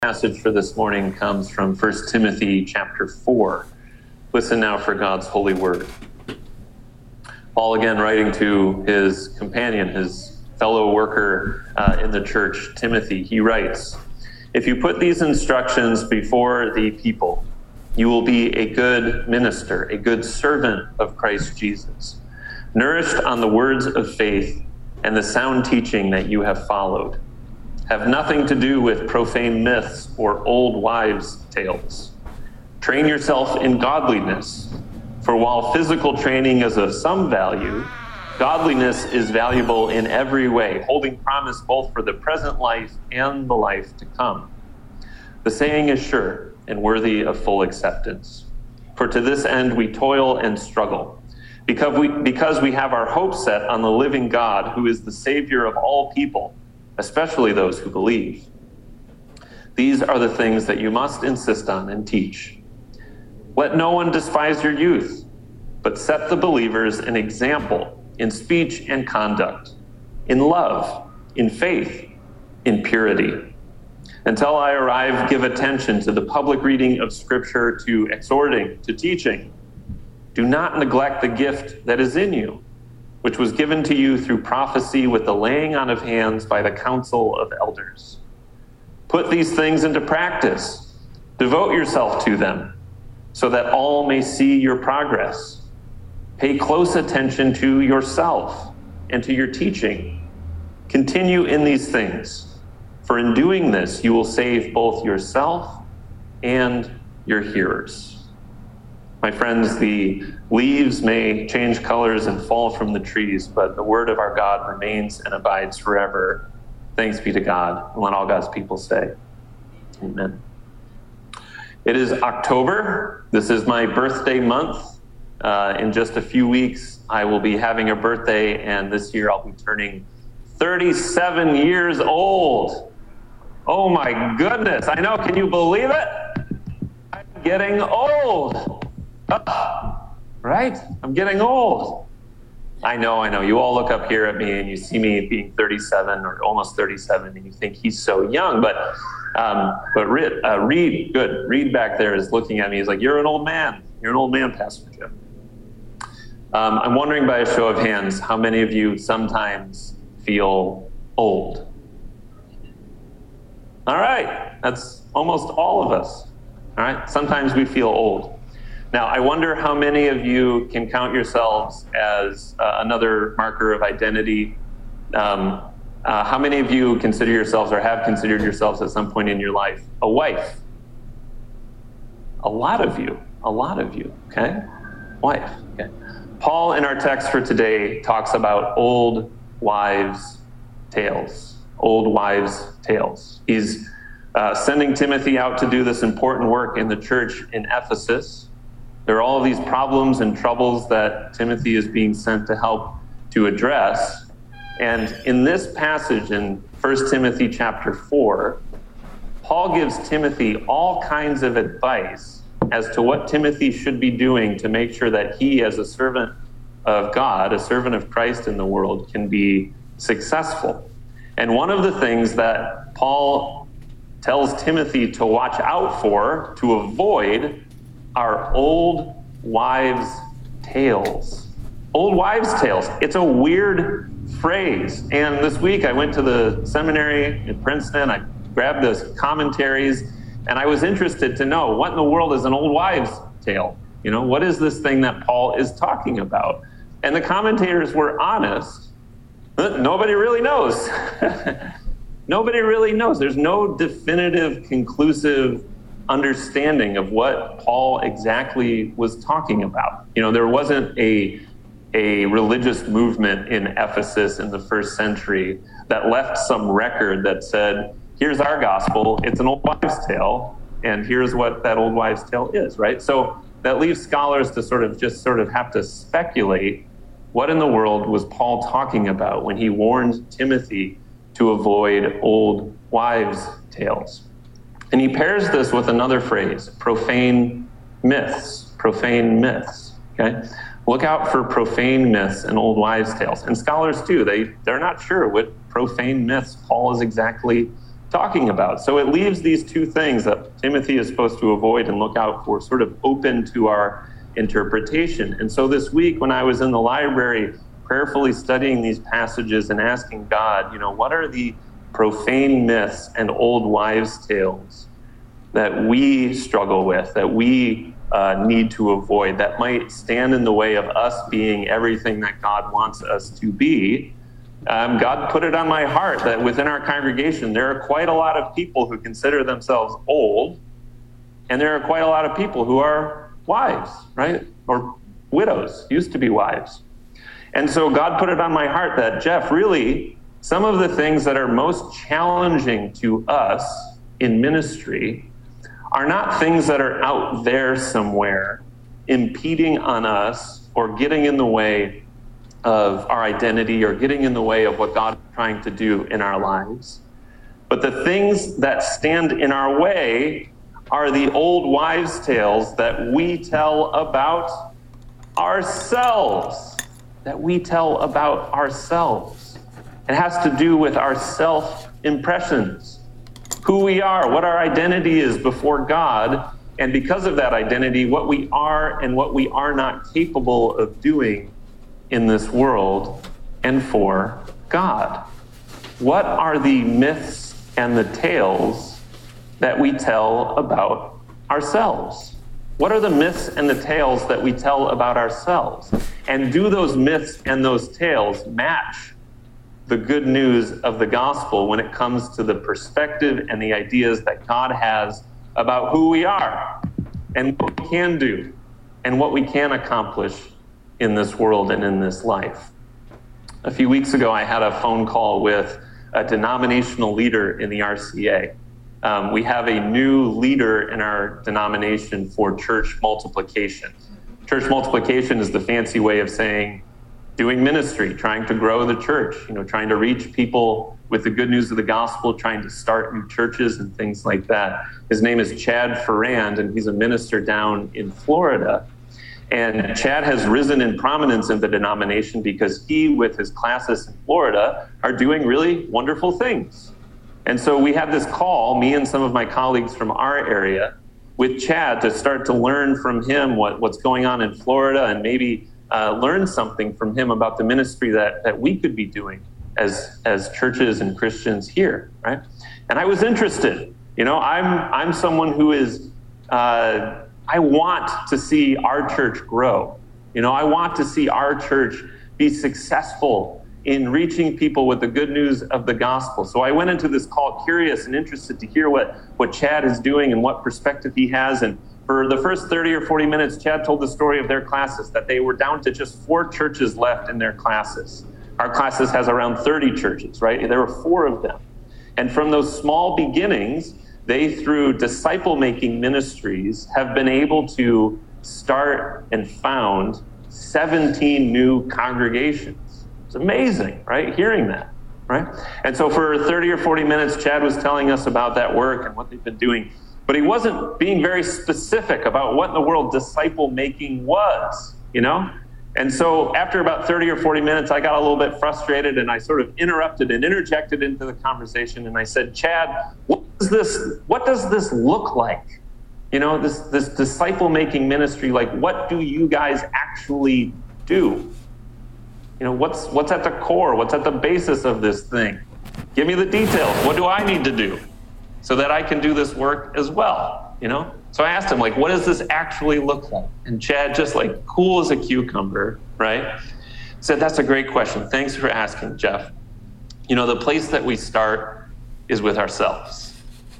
Passage for this morning comes from 1 Timothy chapter 4. Listen now for God's holy word. Paul again writing to his companion, his fellow worker in the church, Timothy, he writes, "If you put these instructions before the people, you will be a good minister, a good servant of Christ Jesus, nourished on the words of faith and the sound teaching that you have followed. Have nothing to do with profane myths or old wives' tales. Train yourself in godliness, for while physical training is of some value, godliness is valuable in every way, holding promise both for the present life and the life to come. The saying is sure and worthy of full acceptance. For to this end we toil and struggle, because we have our hope set on the living God, who is the Savior of all people, especially those who believe. These are the things that you must insist on and teach. Let no one despise your youth, but set the believers an example in speech and conduct, in love, in faith, in purity. Until I arrive, give attention to the public reading of Scripture, to exhorting, to teaching. Do not neglect the gift that is in you, which was given to you through prophecy with the laying on of hands by the council of elders. Put these things into practice. Devote yourself to them, so that all may see your progress. Pay close attention to yourself and to your teaching. Continue in these things, for in doing this you will save both yourself and your hearers." My friends, the leaves may change colors and fall from the trees, but the word of our God remains and abides forever. Thanks be to God. And let all God's people say, amen. It is October. This is my birthday month. In just a few weeks, I will be having a birthday, and this year I'll be turning 37 years old. Oh my goodness. I know. Can you believe it? I'm getting old. Right? I'm getting old. I know. You all look up here at me and you see me being 37 or almost 37 and you think he's so young. But Reed back there is looking at me. He's like, "You're an old man. You're an old man, Pastor Jim." I'm wondering by a show of hands, how many of you sometimes feel old? All right. That's almost all of us. All right. Sometimes we feel old. Now, I wonder how many of you can count yourselves as another marker of identity. How many of you consider yourselves or have considered yourselves at some point in your life a wife? A lot of you, okay? Wife, okay. Paul in our text for today talks about old wives' tales. Old wives' tales. He's sending Timothy out to do this important work in the church in Ephesus. There are all these problems and troubles that Timothy is being sent to help to address. And in this passage in 1 Timothy chapter 4, Paul gives Timothy all kinds of advice as to what Timothy should be doing to make sure that he, as a servant of God, a servant of Christ in the world, can be successful. And one of the things that Paul tells Timothy to watch out for, to avoid, are old wives' tales. Old wives' tales. It's a weird phrase. And this week I went to the seminary in Princeton. I grabbed the commentaries, and I was interested to know, what in the world is an old wives' tale? You know, what is this thing that Paul is talking about? And the commentators were honest. Nobody really knows. Nobody really knows. There's no definitive, conclusive understanding of what Paul exactly was talking about. You know, there wasn't a religious movement in Ephesus in the first century that left some record that said, here's our gospel, it's an old wives' tale, and here's what that old wives' tale is, right? So that leaves scholars to sort of have to speculate, what in the world was Paul talking about when he warned Timothy to avoid old wives' tales? And he pairs this with another phrase, profane myths, okay? Look out for profane myths and old wives' tales. And scholars too, they're not sure what profane myths Paul is exactly talking about? So it leaves these two things that Timothy is supposed to avoid and look out for sort of open to our interpretation. And so this week when I was in the library prayerfully studying these passages and asking God, what are the profane myths and old wives' tales that we struggle with, that we need to avoid, that might stand in the way of us being everything that God wants us to be? God put it on my heart that within our congregation, there are quite a lot of people who consider themselves old, and there are quite a lot of people who are wives, right? Or widows, used to be wives. And so God put it on my heart that, Jeff, really, some of the things that are most challenging to us in ministry are not things that are out there somewhere impeding on us or getting in the way of our identity or getting in the way of what God is trying to do in our lives. But the things that stand in our way are the old wives' tales that we tell about ourselves. It has to do with our self-impressions, who we are, what our identity is before God, and because of that identity, what we are and what we are not capable of doing in this world and for God. What are the myths and the tales that we tell about ourselves? What are the myths and the tales that we tell about ourselves? And do those myths and those tales match the good news of the gospel when it comes to the perspective and the ideas that God has about who we are and what we can do and what we can accomplish in this world and in this life? A few weeks ago, I had a phone call with a denominational leader in the RCA. We have a new leader in our denomination for church multiplication. Church multiplication is the fancy way of saying doing ministry, trying to grow the church, trying to reach people with the good news of the gospel, trying to start new churches and things like that. His name is Chad Ferrand, and he's a minister down in Florida. And Chad has risen in prominence in the denomination because he, with his classes in Florida, are doing really wonderful things. And so we had this call, me and some of my colleagues from our area, with Chad to start to learn from him what's going on in Florida and maybe learn something from him about the ministry that we could be doing as churches and Christians here, right? And I was interested. I'm someone who is, I want to see our church grow. I want to see our church be successful in reaching people with the good news of the gospel. So I went into this call curious and interested to hear what Chad is doing and what perspective he has. And for the first 30 or 40 minutes, Chad told the story of their classes, that they were down to just 4 churches left in their classes. Our classes has around 30 churches, right? There were 4 of them. And from those small beginnings, they, through disciple-making ministries, have been able to start and found 17 new congregations. It's amazing, right? Hearing that, right? And so for 30 or 40 minutes, Chad was telling us about that work and what they've been doing, but he wasn't being very specific about what in the world disciple-making was, And so after about 30 or 40 minutes, I got a little bit frustrated and I sort of interrupted and interjected into the conversation. And I said, Chad, what does this look like? This disciple-making ministry, like what do you guys actually do? What's at the core? What's at the basis of this thing? Give me the details. What do I need to do so that I can do this work as well? So I asked him, what does this actually look like? And Chad, just cool as a cucumber, right? Said, that's a great question. Thanks for asking, Jeff. The place that we start is with ourselves.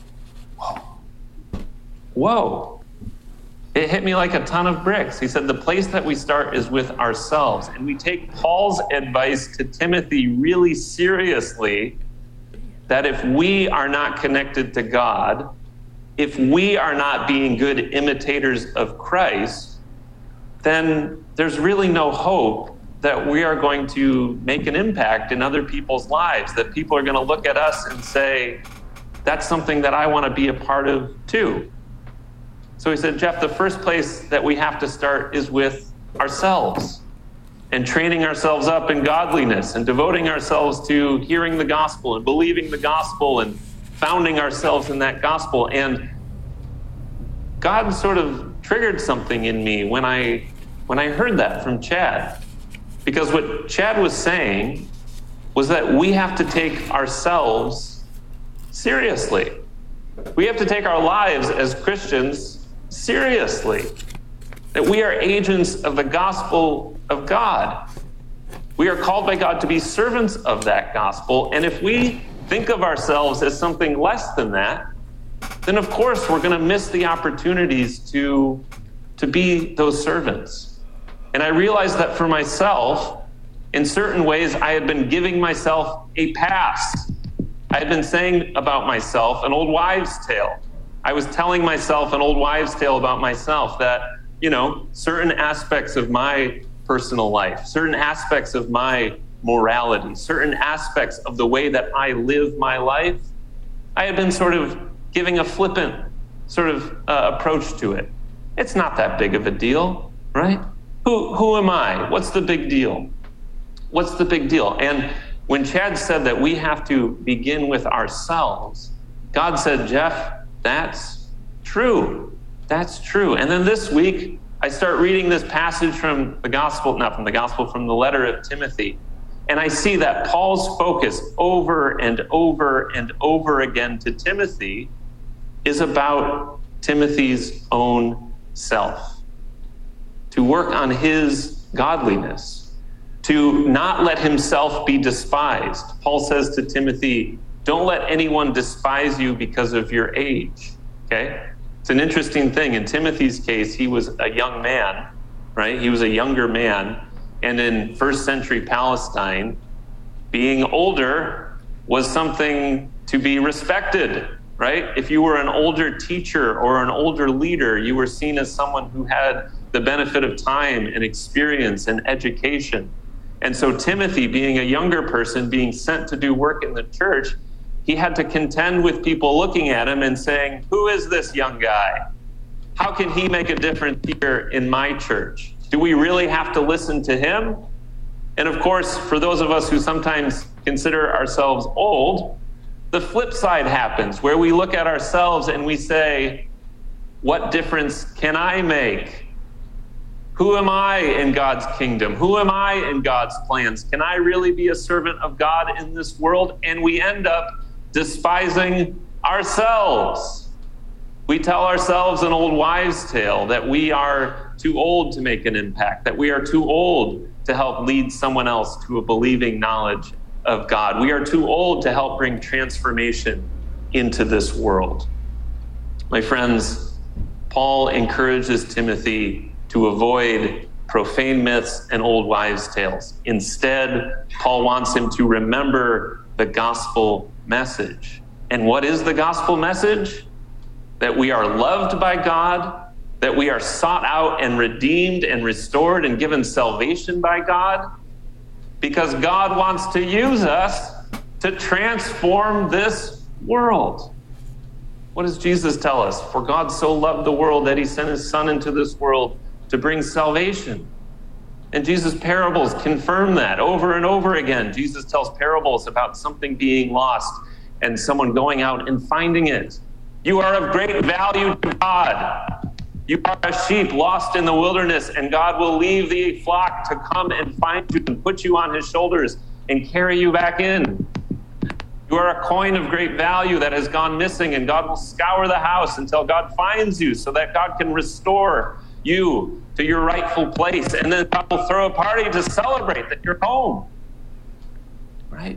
Whoa. It hit me like a ton of bricks. He said, the place that we start is with ourselves. And we take Paul's advice to Timothy really seriously, that if we are not connected to God, if we are not being good imitators of Christ, then there's really no hope that we are going to make an impact in other people's lives, that people are going to look at us and say, that's something that I want to be a part of too. So he said, Jeff, the first place that we have to start is with ourselves and training ourselves up in godliness and devoting ourselves to hearing the gospel and believing the gospel and founding ourselves in that gospel. And God sort of triggered something in me when I heard that from Chad. Because what Chad was saying was that we have to take ourselves seriously. We have to take our lives as Christians seriously. That we are agents of the gospel of God. We are called by God to be servants of that gospel. And if we think of ourselves as something less than that, then of course we're going to miss the opportunities to be those servants. And I realized that for myself, in certain ways, I had been giving myself a pass. I had been saying about myself an old wives' tale. I was telling myself an old wives' tale about myself that, certain aspects of my personal life, certain aspects of my morality, certain aspects of the way that I live my life, I had been sort of giving a flippant sort of approach to it. It's not that big of a deal, right? Who am I? What's the big deal? What's the big deal? And when Chad said that we have to begin with ourselves, God said, Jeff, that's true. That's true. And then this week, I start reading this passage from the gospel, not from the gospel, from the letter of Timothy. And I see that Paul's focus over and over and over again to Timothy is about Timothy's own self. To work on his godliness, to not let himself be despised. Paul says to Timothy, don't let anyone despise you because of your age, okay? It's an interesting thing. In Timothy's case, he was a young man, right? He was a younger man. And in first century Palestine, being older was something to be respected, right? If you were an older teacher or an older leader, you were seen as someone who had the benefit of time and experience and education. And so Timothy, being a younger person, being sent to do work in the church, he had to contend with people looking at him and saying, who is this young guy? How can he make a difference here in my church? Do we really have to listen to him? And of course, for those of us who sometimes consider ourselves old, the flip side happens where we look at ourselves and we say, what difference can I make? Who am I in God's kingdom? Who am I in God's plans? Can I really be a servant of God in this world? And we end up despising ourselves. We tell ourselves an old wives' tale that we are too old to make an impact, that we are too old to help lead someone else to a believing knowledge of God. We are too old to help bring transformation into this world. My friends, Paul encourages Timothy to avoid profane myths and old wives' tales. Instead, Paul wants him to remember the gospel message. And what is the gospel message? That we are loved by God, that we are sought out and redeemed and restored and given salvation by God, because God wants to use us to transform this world. What does Jesus tell us? For God so loved the world that he sent his son into this world to bring salvation. And Jesus' parables confirm that over and over again. Jesus tells parables about something being lost and someone going out and finding it. You are of great value to God. You are a sheep lost in the wilderness, and God will leave the flock to come and find you and put you on his shoulders and carry you back in. You are a coin of great value that has gone missing, and God will scour the house until God finds you so that God can restore you to your rightful place. And then God will throw a party to celebrate that you're home. Right?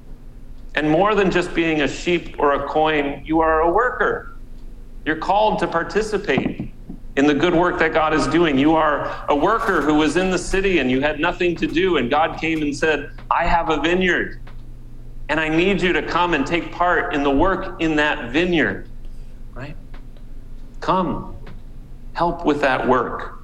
And more than just being a sheep or a coin, you are a worker. You're called to participate in the good work that God is doing. You are a worker who was in the city and you had nothing to do, and God came and said, I have a vineyard, and I need you to come and take part in the work in that vineyard. Right? Come, help with that work.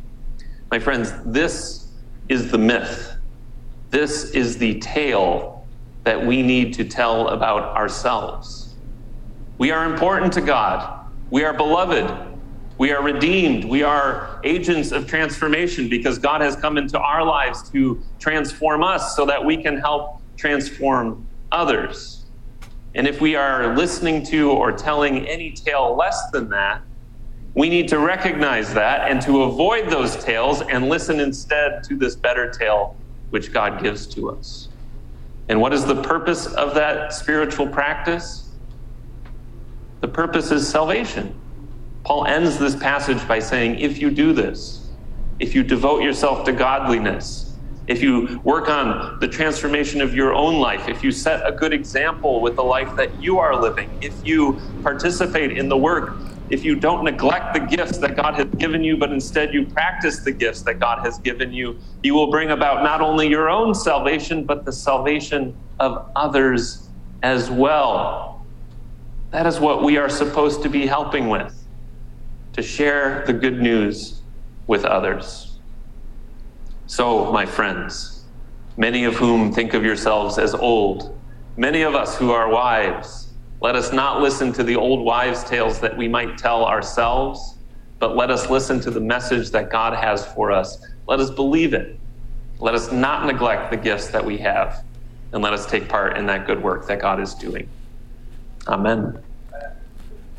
My friends, this is the myth. This is the tale that we need to tell about ourselves. We are important to God. We are beloved. We are redeemed. We are agents of transformation because God has come into our lives to transform us so that we can help transform others. And if we are listening to or telling any tale less than that, we need to recognize that and to avoid those tales and listen instead to this better tale which God gives to us. And what is the purpose of that spiritual practice? The purpose is salvation. Paul ends this passage by saying, if you do this, if you devote yourself to godliness, if you work on the transformation of your own life, if you set a good example with the life that you are living, if you participate in the work, if you don't neglect the gifts that God has given you, but instead you practice the gifts that God has given you, you will bring about not only your own salvation, but the salvation of others as well. That is what we are supposed to be helping with, to share the good news with others. So, my friends, many of whom think of yourselves as old, many of us who are wives, let us not listen to the old wives' tales that we might tell ourselves, but let us listen to the message that God has for us. Let us believe it. Let us not neglect the gifts that we have, and let us take part in that good work that God is doing. Amen.